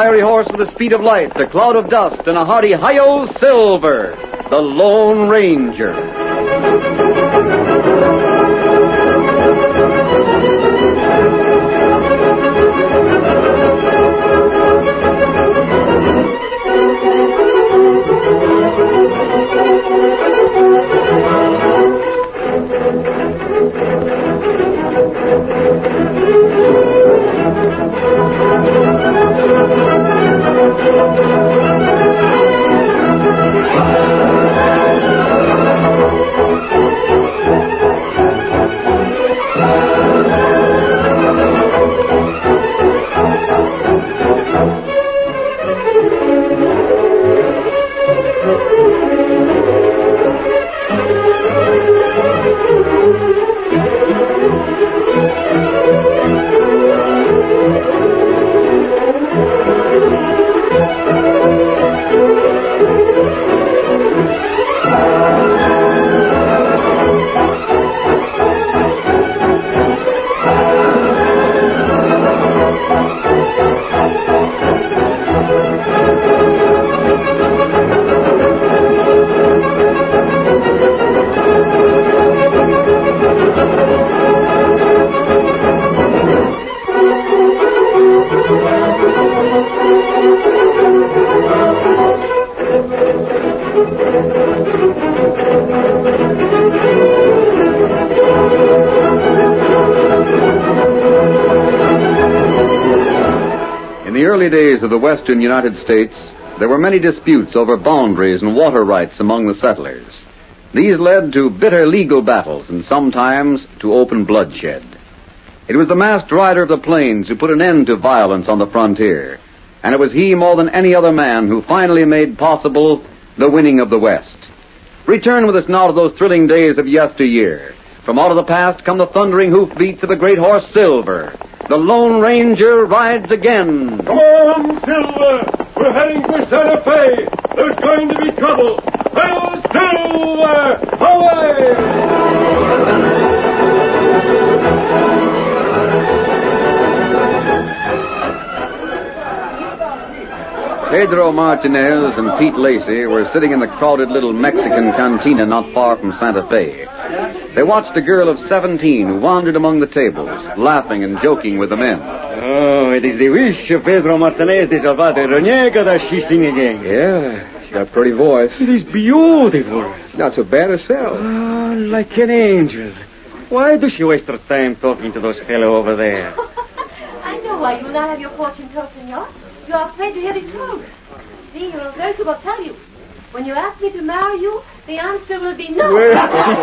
fiery horse with the speed of light, a cloud of dust, and a hearty hi-yo Silver, the Lone Ranger. In the early days of the western United States, there were many disputes over boundaries and water rights among the settlers. These led to bitter legal battles and sometimes to open bloodshed. It was the masked rider of the plains who put an end to violence on the frontier, and it was he more than any other man who finally made possible the winning of the West. Return with us now to those thrilling days of yesteryear. From out of the past come the thundering hoofbeats of the great horse Silver. The Lone Ranger rides again. Come on, Silver! We're heading for Santa Fe! There's going to be trouble! Hail, Silver! Away! Pedro Martinez and Pete Lacey were sitting in the crowded little Mexican cantina not far from Santa Fe. They watched a girl of 17 who wandered among the tables, laughing and joking with the men. Oh, it is the wish of Pedro Martinez de Salvador Roniega that she sing again. Yeah, she's got a pretty voice. It is beautiful. Not so bad herself. Oh, like an angel. Why does she waste her time talking to those fellows over there? I know why you will not have your fortune told, senor. You are afraid to hear the truth. See, your Rosa will tell you. When you ask me to marry you, the answer will be no. Hey,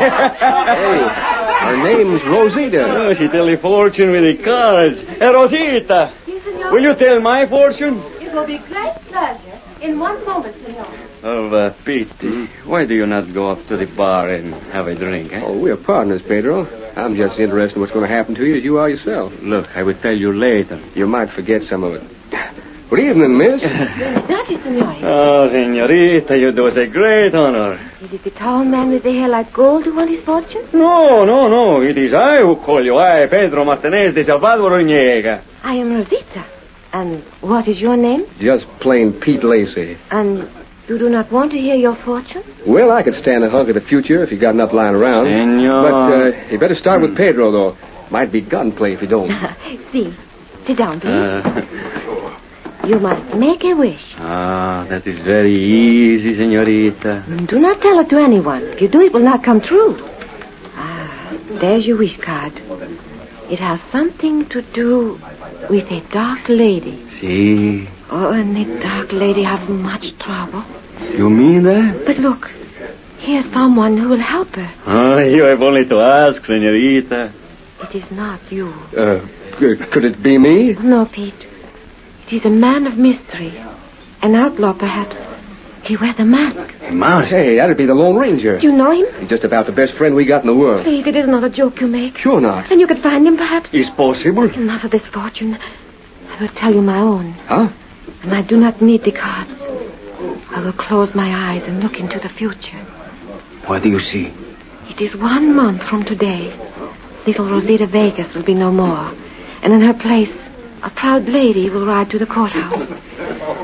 her name's Rosita. Oh, she tell the fortune with the cards. Hey, Rosita, Yes, senor. will you tell my fortune? It will be great pleasure. In one moment, senor. Oh, Pete, why do you not go up to the bar and have a drink, eh? Oh, we're partners, Pedro. I'm just interested in what's going to happen to you as you are yourself. Look, I will tell you later. You might forget some of it. Good evening, miss. Not you, senor. Oh, senorita, you do us a great honor. Is it the tall man with the hair like gold who won his fortune? No. It is I who call you. I, Pedro Martinez de Salvador Roniega. I am Rosita. And what is your name? Just plain Pete Lacey. And you do not want to hear your fortune? Well, I could stand a hunk of the future if you got enough lying around. Senor. But you better start with Pedro, though. Might be gunplay if you don't. See. Sit down, please. You must make a wish. Ah, that is very easy, senorita. Do not tell it to anyone. If you do, it will not come true. Ah, there's your wish card. It has something to do with a dark lady. See? Oh, and the dark lady has much trouble. You mean that? But look, here's someone who will help her. Oh, you have only to ask, senorita. It is not you. Could it be me? No, Pete. It is a man of mystery. An outlaw, perhaps. He wears a mask. A mask? Hey, that'd be the Lone Ranger. Do you know him? He's just about the best friend we got in the world. Please, it is not a joke you make. Sure not. And you could find him, perhaps? It's possible. Not of this fortune. I will tell you my own. Huh? And I do not need the cards. I will close my eyes and look into the future. What do you see? It is 1 month from today. Little Rosita Vegas will be no more. And in her place, a proud lady will ride to the courthouse.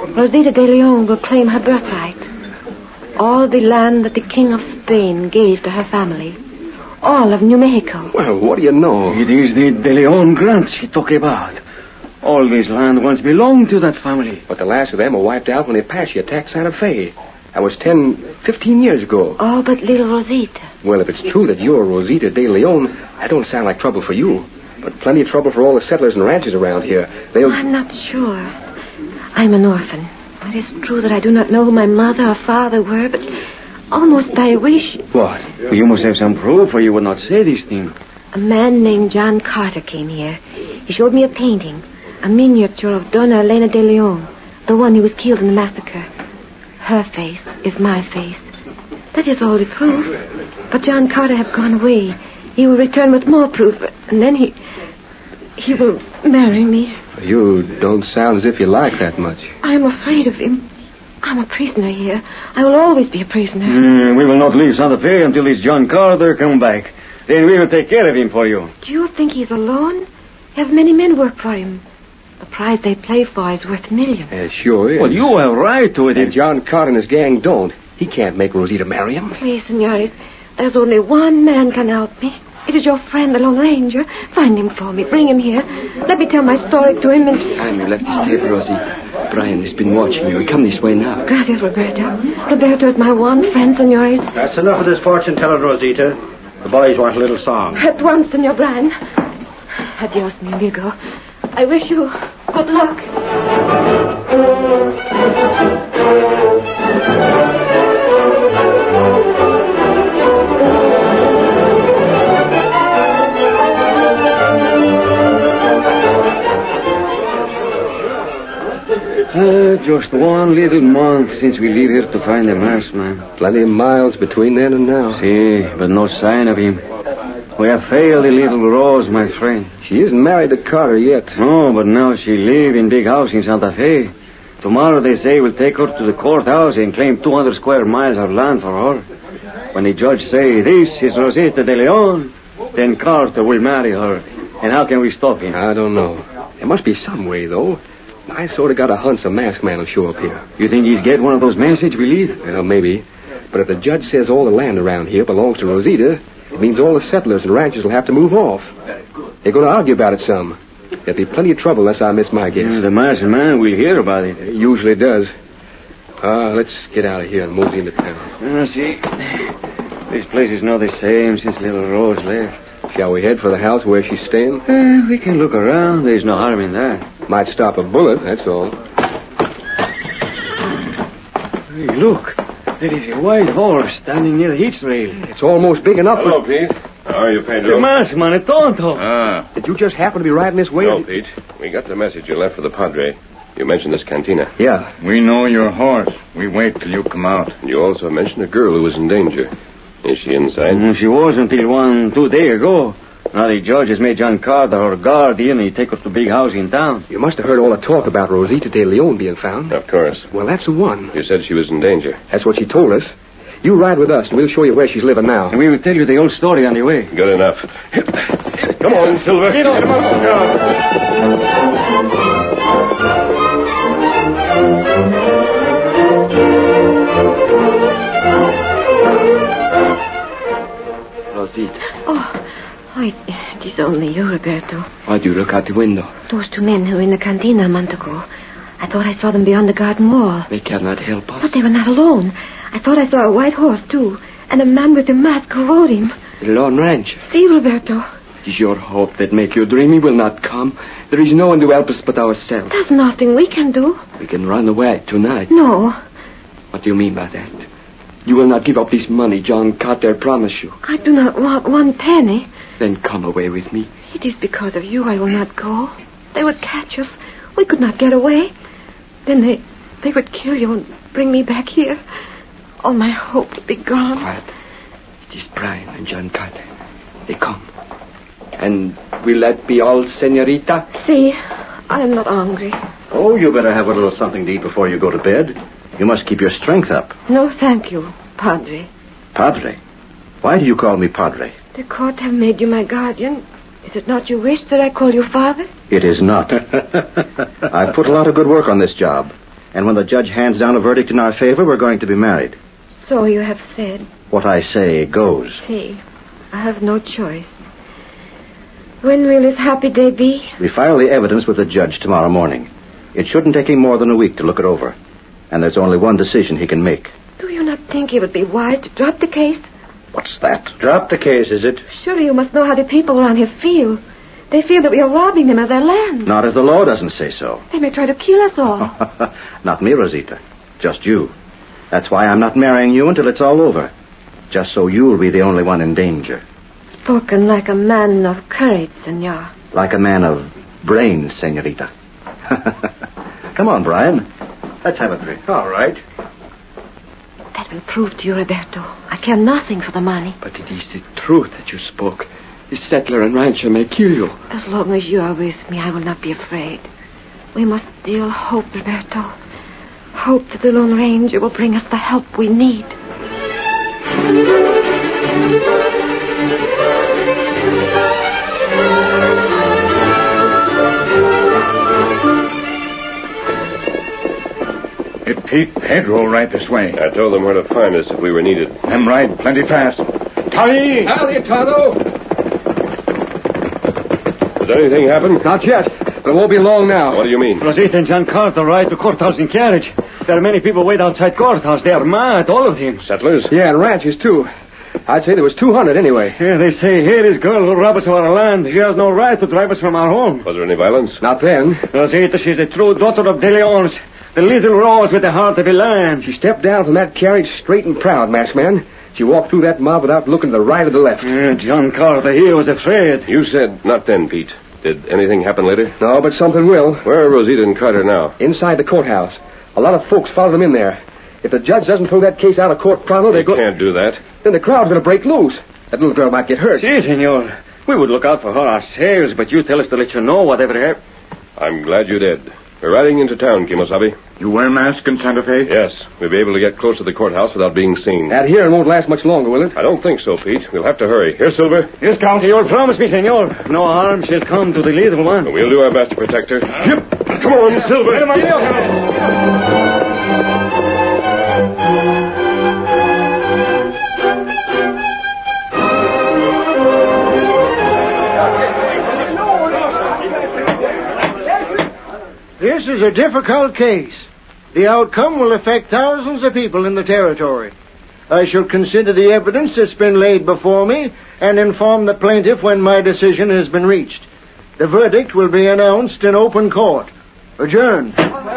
Rosita de Leon will claim her birthright. All the land that the King of Spain gave to her family. All of New Mexico. Well, what do you know? It is the De Leon grants she talk about. All this land once belonged to that family. But the last of them were wiped out when the Apache attacked Santa Fe. That was 15 years ago. Oh, but little Rosita. Well, if it's true that you're Rosita de Leon, that don't sound like trouble for you. But plenty of trouble for all the settlers and ranchers around here. I'm not sure. I'm an orphan. It is true that I do not know who my mother or father were, but almost I wish... What? You must have some proof or you would not say these things. A man named John Carter came here. He showed me a painting, a miniature of Donna Elena de Leon, the one who was killed in the massacre. Her face is my face. That is all the proof. But John Carter have gone away. He will return with more proof, and then he will marry me. You don't sound as if you like that much. I'm afraid of him. I'm a prisoner here. I will always be a prisoner. We will not leave Santa Fe until this John Carter come back. Then we will take care of him for you. Do you think he's alone? Have many men work for him? The prize they play for is worth millions. Sure is. Well, you have right to it. And John Carter and his gang don't. He can't make Rosita marry him. Please, senores, there's only one man can help me. It is your friend, the Lone Ranger. Find him for me. Bring him here. Let me tell my story to him and... Time you left this table, Rosie. Brian has been watching you. Come this way now. Gracias, Roberto. Roberto is my one friend, senores. That's enough of this fortune-teller, Rosita. The boys want a little song. At once, Senor Brian. Adios, mi amigo. I wish you good luck. Just one little month since we leave here to find the masked man. Plenty of miles between then and now. See, but no sign of him. We have failed the little Rose, my friend. She isn't married to Carter yet. No, but now she live in big house in Santa Fe. Tomorrow they say we'll take her to the courthouse and claim 200 square miles of land for her. When the judge say, this is Rosita de Leon, then Carter will marry her. And how can we stop him? I don't know. There must be some way, though. I sort of got a hunch a masked man will show up here. You think he's get one of those messages we leave? Well, maybe. But if the judge says all the land around here belongs to Rosita, it means all the settlers and ranchers will have to move off. They're going to argue about it some. There'll be plenty of trouble unless I miss my guess. The masked man will hear about it. It usually does. Let's get out of here and mosey into town. See, this place is not the same since little Rose left. Shall we head for the house where she's staying? We can look around. There's no harm in that. Might stop a bullet, that's all. Hey, look. There is a white horse standing near the hitch rail. It's almost big enough. Hello, Pete. How are you, Pedro? The masked man, a tonto. Did you just happen to be riding this way? No, Pete. We got the message you left for the Padre. You mentioned this cantina. Yeah. We know your horse. We wait till you come out. And you also mentioned a girl who was in danger. Is she inside? She was until 2 days ago. Now the judge has made John Carter her guardian and he take her to the big house in town. You must have heard all the talk about Rosita de Leon being found. Of course. Well, that's the one. You said she was in danger. That's what she told us. You ride with us and we'll show you where she's living now. And we will tell you the whole story on the way. Good enough. Come on, Silver. Get on. Rosita. Oh, it is only you, Roberto. Why do you look out the window? Those 2 men who were in the cantina a month ago. I thought I saw them beyond the garden wall. They cannot help us. But they were not alone. I thought I saw a white horse, too. And a man with a mask who rode him. The Lone Ranger. See, Roberto. It is your hope that make you dream he will not come. There is no one to help us but ourselves. There's nothing we can do. We can run away tonight. No. What do you mean by that? You will not give up this money John Carter promised you. I do not want 1 penny. Then come away with me. It is because of you I will not go. They would catch us. We could not get away. Then they would kill you and bring me back here. All my hope would be gone. Quiet. It is Brian and John Carter. They come. And will that be all, senorita? See, I am not hungry. Oh, you better have a little something to eat before you go to bed. You must keep your strength up. No, thank you, Padre. Padre? Why do you call me Padre? The court have made you my guardian. Is it not your wish that I call you father? It is not. I've put a lot of good work on this job. And when the judge hands down a verdict in our favor, we're going to be married. So you have said. What I say goes. See, I have no choice. When will this happy day be? We file the evidence with the judge tomorrow morning. It shouldn't take him more than a week to look it over. And there's only one decision he can make. Do you not think it would be wise to drop the case? What's that? Drop the case, is it? Surely you must know how the people around here feel. They feel that we are robbing them of their land. Not if the law doesn't say so. They may try to kill us all. Not me, Rosita. Just you. That's why I'm not marrying you until it's all over. Just so you'll be the only one in danger. Spoken like a man of courage, senor. Like a man of brains, senorita. Come on, Brian. Let's have a drink. All right. That will prove to you, Roberto. I care nothing for the money. But it is the truth that you spoke. The settler and rancher may kill you. As long as you are with me, I will not be afraid. We must still hope, Roberto. Hope that the Lone Ranger will bring us the help we need. It Pete Pedro right this way. I told them where to find us if we were needed. Them ride plenty fast. Tie! Howdy, Tonto. Has anything happened? Not yet, but it won't be long now. What do you mean? Rosita and John Carter ride to courthouse in carriage. There are many people wait outside courthouse. They are mad, all of them. Settlers? Yeah, and ranches, too. I'd say there was 200 anyway. Yeah, they say, here is girl who rob us of our land. She has no right to drive us from our home. Was there any violence? Not then. Rosita, she's a true daughter of De Leon's. The little rose with the heart of a lion. She stepped down from that carriage straight and proud, masked man. She walked through that mob without looking to the right or the left. John Carter, he was afraid. You said not then, Pete. Did anything happen later? No, but something will. Where are Rosita and Carter now? Inside the courthouse. A lot of folks followed them in there. If the judge doesn't throw that case out of court pronto, They can't do that. Then the crowd's going to break loose. That little girl might get hurt. Si, senor. We would look out for her ourselves, but you tell us to let you know whatever happened. I'm glad you did. We're riding into town, Kimosabe. You wear mask in Santa Fe? Yes. We'll be able to get close to the courthouse without being seen. That hearing won't last much longer, will it? I don't think so, Pete. We'll have to hurry. Here, Silver. Yes, Count. You'll promise me, senor. No harm shall come to the little one. We'll do our best to protect her. Yep. Come on, Silver. This is a difficult case. The outcome will affect thousands of people in the territory. I shall consider the evidence that's been laid before me and inform the plaintiff when my decision has been reached. The verdict will be announced in open court. Adjourned.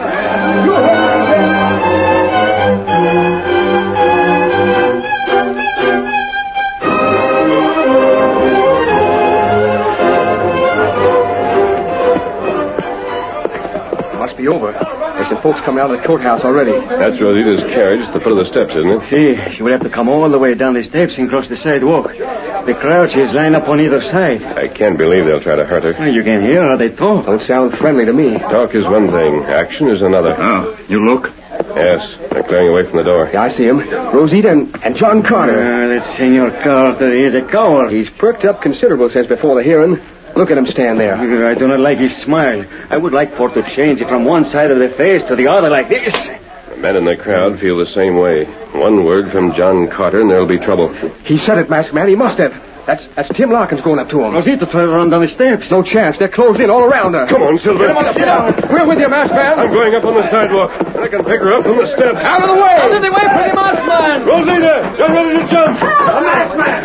Be over. There's some folks coming out of the courthouse already. That's Rosita's carriage at the foot of the steps, isn't it? See, she will have to come all the way down the steps and cross the sidewalk. The crowd, she's lined up on either side. I can't believe they'll try to hurt her. You can hear how they talk. Don't sound friendly to me. Talk is one thing. Action is another. Oh, you look? Yes. They're clearing away from the door. Yeah, I see him. Rosita and John Carter. That Senor Carter is a coward. He's perked up considerable since before the hearing. Look at him stand there. I do not like his smile. I would like for to change it from one side of the face to the other like this. The men in the crowd feel the same way. One word from John Carter and there'll be trouble. He said it, masked man. He must have. That's Tim Larkins going up to him. Rosita tried to run down the steps. No chance. They're closed in all around her. Come on, Silver. Get down. We're with you, masked man. I'm going up on the sidewalk. I can pick her up from the steps. Out of the way. Out of the way for the masked man. Rosita, you're ready to jump. The masked man!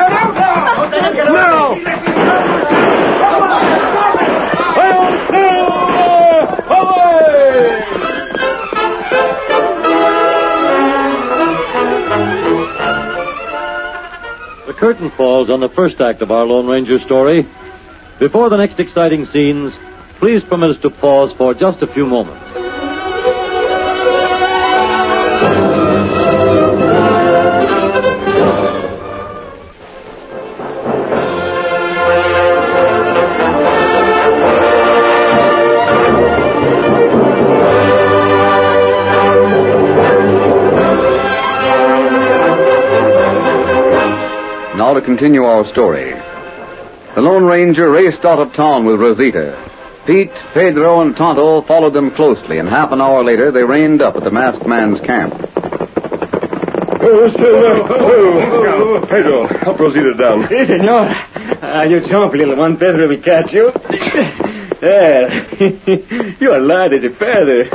Now! The curtain falls on the first act of our Lone Ranger story. Before the next exciting scenes, please permit us to pause for just a few moments. Now to continue our story. The Lone Ranger raced out of town with Rosita. Pete, Pedro, and Tonto followed them closely, and half an hour later they reined up at the masked man's camp. Oh, Silver. Oh, Pedro, help Rosita down. Si, senor. You jump, little one. Pedro will catch you. There. Your lad is a feather.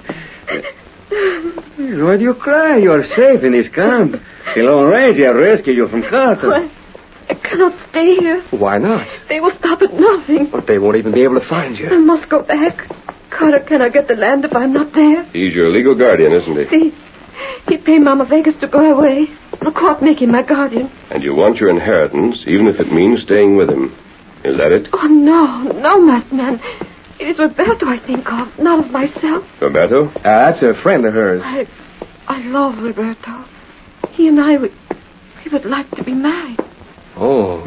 Why do you cry? You are safe in this camp. The Lone Ranger rescued you from Carter. Well, I cannot stay here. Why not? They will stop at nothing. But they won't even be able to find I you. must go back. Carter cannot get the land if I'm not there. He's your legal guardian, isn't he? See, he paid Mama Vegas to go away. The court make him my guardian. And you want your inheritance, even if it means staying with him. Is that it? Oh, no, masked man. It is Roberto I think of, not of myself. Roberto? That's a friend of hers. I love Roberto. He and I we would like to be married. Oh.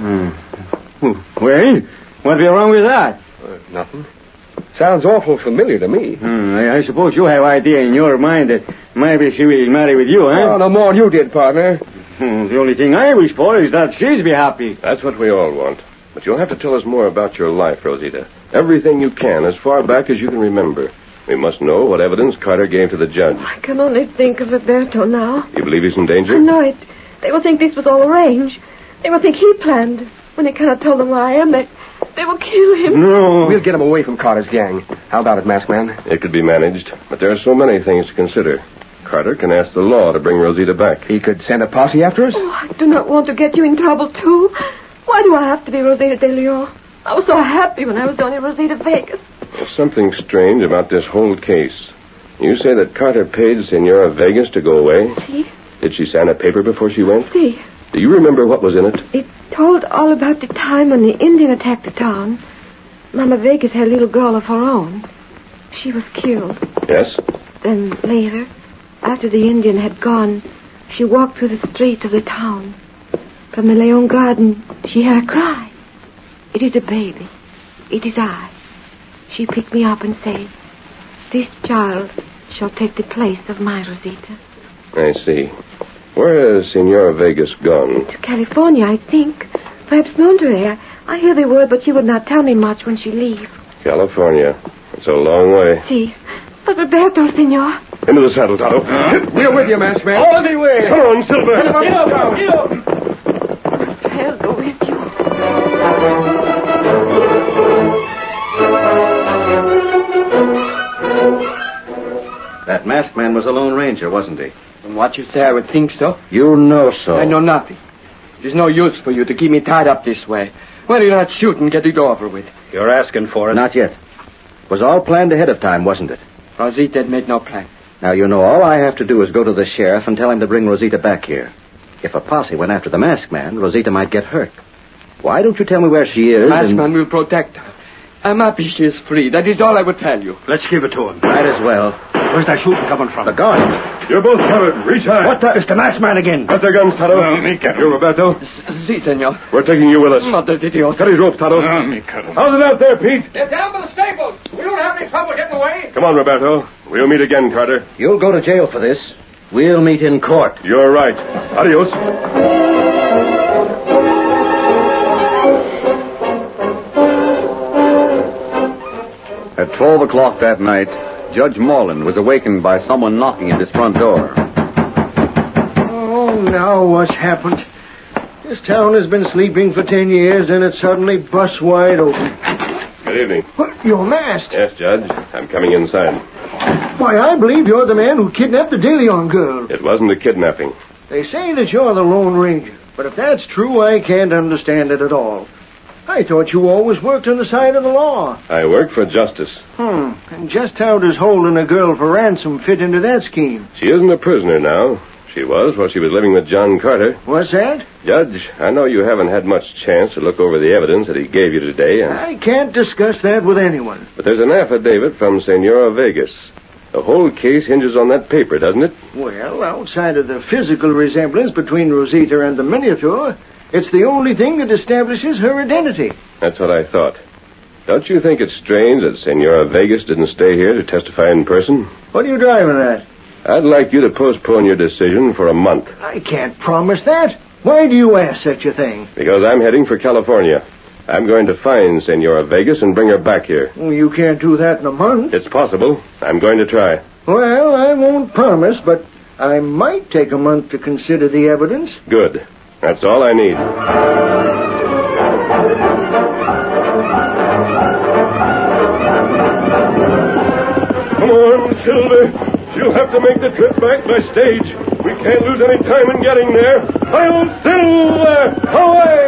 Well, what be wrong with that? Nothing. Sounds awful familiar to me. I suppose you have idea in your mind that maybe she will marry with you, huh? Oh, no more than you did, partner. The only thing I wish for is that she's be happy. That's what we all want. But you'll have to tell us more about your life, Rosita. Everything you can, as far back as you can remember. We must know what evidence Carter gave to the judge. I can only think of Roberto now. You believe he's in danger? I know it. They will think this was all arranged. They will think he planned. When they cannot tell them where I am, they will kill him. No. We'll get him away from Carter's gang. How about it, Masked Man? It could be managed, but there are so many things to consider. Carter can ask the law to bring Rosita back. He could send a posse after us? Oh, I do not want to get you in trouble, too. Why do I have to be Rosita de Leon? I was so happy when I was only Rosita Vegas. There's something strange about this whole case. You say that Carter paid Senora Vegas to go away? See? Did she sign a paper before she went? See? Do you remember what was in it? It told all about the time when the Indian attacked the town. Mama Vegas had a little girl of her own. She was killed. Yes? Then later, after the Indian had gone, she walked through the streets of the town. From the Leon garden, she heard a cry. It is a baby. It is I. She picked me up and said, "This child shall take the place of my Rosita." I see. Where has Senora Vegas gone? To California, I think. Perhaps Monterey. I hear the word, but she would not tell me much when she leaves. California. It's a long way. See. But Roberto, senor. Into the saddle, Tonto. We're with you, Masked Man. All the way. Come on, Silver. Get up. I'll go with you. That masked man was a Lone Ranger, wasn't he? From what you say, I would think so. You know so. I know nothing. There's no use for you to keep me tied up this way. Why do you not shoot and get it over with? You're asking for it. Not yet. It was all planned ahead of time, wasn't it? Rosita had made no plan. Now, you know, all I have to do is go to the sheriff and tell him to bring Rosita back here. If a posse went after the masked man, Rosita might get hurt. Why don't you tell me where she is? Masked Man will protect her. I'm happy she is free. That is all I would tell you. Let's give it to him. Might as well. Where's that shooting coming from? The guard. You're both covered. Reach high. What the? It's the masked man again. Got their guns, Tonto. Me cut you, Roberto. Si, senor. We're taking you with us. Mother de Dios. Cut his ropes, Tonto. Me cut him. How's it out there, Pete? They're down by the stables. We don't have any trouble getting away. Come on, Roberto. We'll meet again, Carter. You'll go to jail for this. We'll meet in court. You're right. Adios. At 12 o'clock that night, Judge Morland was awakened by someone knocking at his front door. Oh, now what's happened? This town has been sleeping for 10 years, and it suddenly busts wide open. Good evening. What? You're masked? Yes, Judge. I'm coming inside. Why, I believe you're the man who kidnapped the De Leon girl. It wasn't a kidnapping. They say that you're the Lone Ranger, but if that's true, I can't understand it at all. I thought you always worked on the side of the law. I work for justice. And just how does holding a girl for ransom fit into that scheme? She isn't a prisoner now. She was while she was living with John Carter. What's that? Judge, I know you haven't had much chance to look over the evidence that he gave you today. I can't discuss that with anyone. But there's an affidavit from Senora Vegas. The whole case hinges on that paper, doesn't it? Well, outside of the physical resemblance between Rosita and the miniature, it's the only thing that establishes her identity. That's what I thought. Don't you think it's strange that Senora Vegas didn't stay here to testify in person? What are you driving at? I'd like you to postpone your decision for a month. I can't promise that. Why do you ask such a thing? Because I'm heading for California. I'm going to find Senora Vegas and bring her back here. Well, you can't do that in a month. It's possible. I'm going to try. Well, I won't promise, but I might take a month to consider the evidence. Good. That's all I need. Come on, Silver. You'll have to make the trip back by stage. We can't lose any time in getting there. I'll Silver! Away!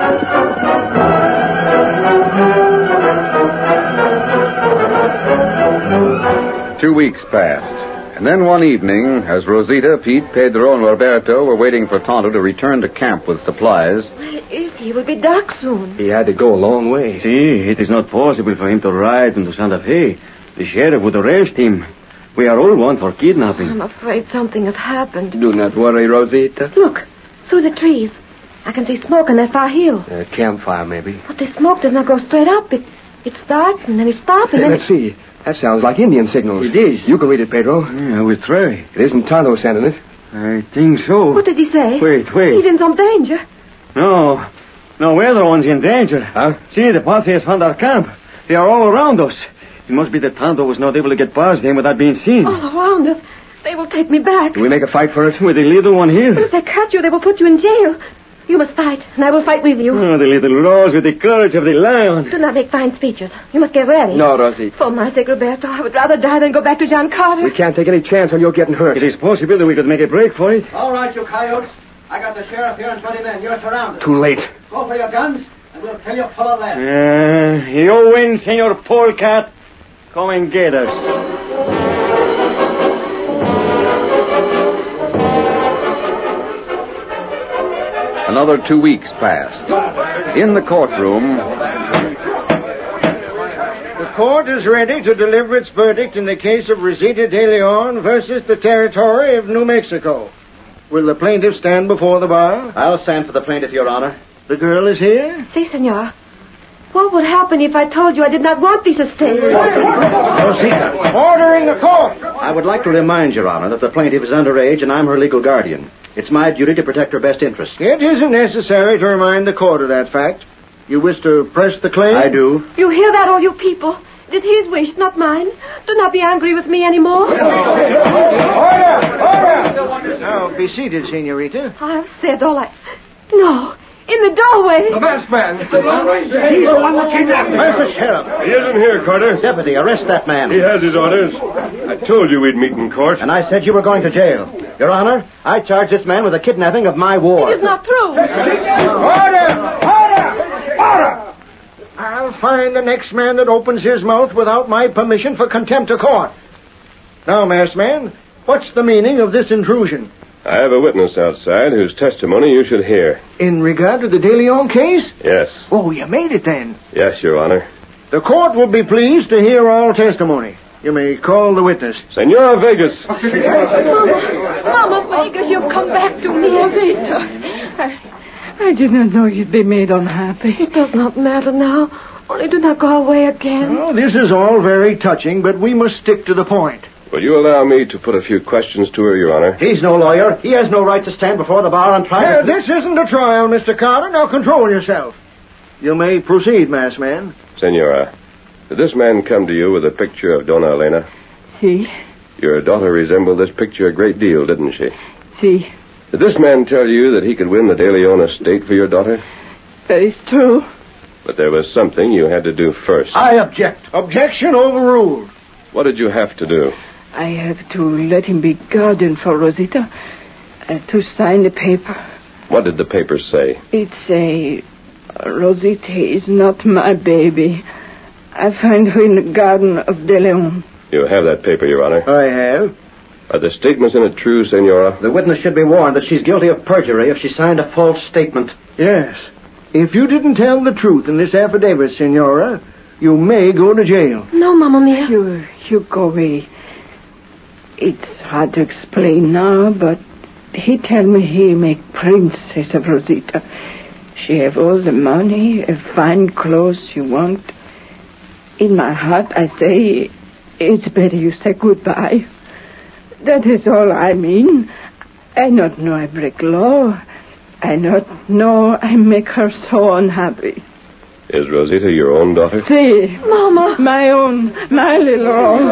2 weeks passed. And then one evening, as Rosita, Pete, Pedro, and Roberto were waiting for Tonto to return to camp with supplies, Where is he? It will be dark soon. He had to go a long way. See, it is not possible for him to ride into Santa Fe. The sheriff would arrest him. We are all one for kidnapping. I'm afraid something has happened. Do not worry, Rosita. Look, through the trees. I can see smoke on that far hill. A campfire, maybe. But the smoke does not go straight up. It starts and then it stops and then Let's see. That sounds like Indian signals. It is. You can read it, Pedro. Yeah, I will try. It isn't Tonto sending it. I think so. What did he say? Wait. He's in some danger. No, we're the ones in danger. Huh? See, the posse has found our camp. They are all around us. It must be that Tonto was not able to get past them without being seen. All around us. They will take me back. Do we make a fight for it? With the little one But here. if they catch you, they will put you in jail. You must fight, and I will fight with you. Oh, the little rose with the courage of the lion. Do not make fine speeches. You must get ready. No, Rosita. For my sake, Roberto, I would rather die than go back to John Carter. We can't take any chance on you getting hurt. It is possible that we could make a break for it. All right, you coyotes. I got the sheriff here and 20 men. You're surrounded. Too late. Go for your guns, and we'll kill you full of lead. You win, Senor Polecat. Come and get us. another 2 weeks passed. In the courtroom, The court is ready to deliver its verdict in the case of Rosita de Leon versus the territory of New Mexico. Will the plaintiff stand before the bar? I'll stand for the plaintiff, Your Honor. The girl is here? Si, senor. What would happen if I told you I did not want these estates? Rosita, ordering the court. I would like to remind Your Honor that the plaintiff is underage and I'm her legal guardian. It's my duty to protect her best interests. It isn't necessary to remind the court of that fact. You wish to press the claim? I do. You hear that, all you people? It is his wish, not mine. Do not be angry with me anymore. Order! Now, be seated, senorita. I've said all I... No, in the doorway. The masked man. He's the one that kidnapped me. Where's the sheriff? He isn't here, Carter. Deputy, arrest that man. He has his orders. I told you we'd meet in court. And I said you were going to jail. Your Honor, I charge this man with the kidnapping of my ward. It is not true. Order! I'll find the next man that opens his mouth without my permission for contempt of court. Now, masked man, what's the meaning of this intrusion? I have a witness outside whose testimony you should hear. In regard to the De Leon case? Yes. Oh, you made it then. Yes, Your Honor. The court will be pleased to hear all testimony. You may call the witness. Senora Vegas. Mama Vegas, you've come back to me, Rosita. I did not know you'd be made unhappy. It does not matter now. Only do not go away again. Oh, this is all very touching, but we must stick to the point. Will you allow me to put a few questions to her, Your Honor? He's no lawyer. He has no right to stand before the bar and try to... This isn't a trial, Mr. Carter. Now control yourself. You may proceed, masked man. Senora, did this man come to you with a picture of Donna Elena? See? Your daughter resembled this picture a great deal, didn't she? See? Did this man tell you that he could win the De Leon estate for your daughter? That is true. But there was something you had to do first. I object. Objection overruled. What did you have to do? I have to let him be guardian for Rosita. I have to sign the paper. What did the paper say? It say, Rosita is not my baby. I find her in the garden of De Leon. You have that paper, Your Honor. I have. Are the statements in it true, Senora? The witness should be warned that she's guilty of perjury if she signed a false statement. Yes. If you didn't tell the truth in this affidavit, Senora, you may go to jail. No, Mamma Mia. You go away. It's hard to explain now, but he tell me he make princess of Rosita. She have all the money, fine clothes you want. In my heart, I say, it's better you say goodbye. That is all I mean. I not know I break law. I not know I make her so unhappy. Is Rosita your own daughter? Si. Mama. My little own.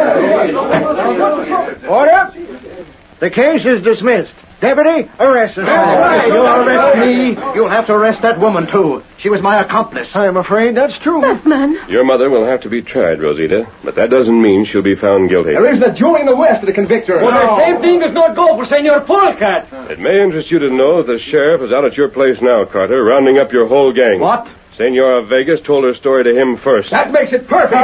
Order! The case is dismissed. Deputy, arrest us. That's right. You arrest me. You'll have to arrest that woman, too. She was my accomplice. I'm afraid that's true. Man. Your mother will have to be tried, Rosita, but that doesn't mean she'll be found guilty. There isn't a jury in the West to convict her. Well, the same thing does not go for Senor Polecat. It may interest you to know that the sheriff is out at your place now, Carter, rounding up your whole gang. What? Senora Vegas told her story to him first. That makes it perfect.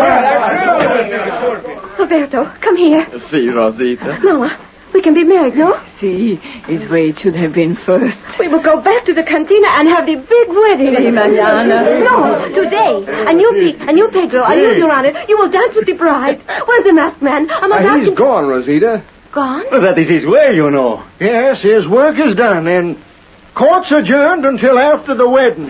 Roberto, come here. See, Rosita. Mama, we can be married, no? Si. His way should have been first. We will go back to the cantina and have the big wedding. Si, mañana. No, today. And you, Pete, and you, Pedro, and you, Durana, you will dance with the bride. Where's the masked man? I must ask He's him. gone, Rosita. Gone? Well, that is his way, you know. Yes, his work is done, and court's adjourned until after the wedding.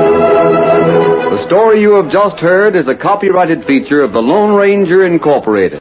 The story you have just heard is a copyrighted feature of the Lone Ranger Incorporated.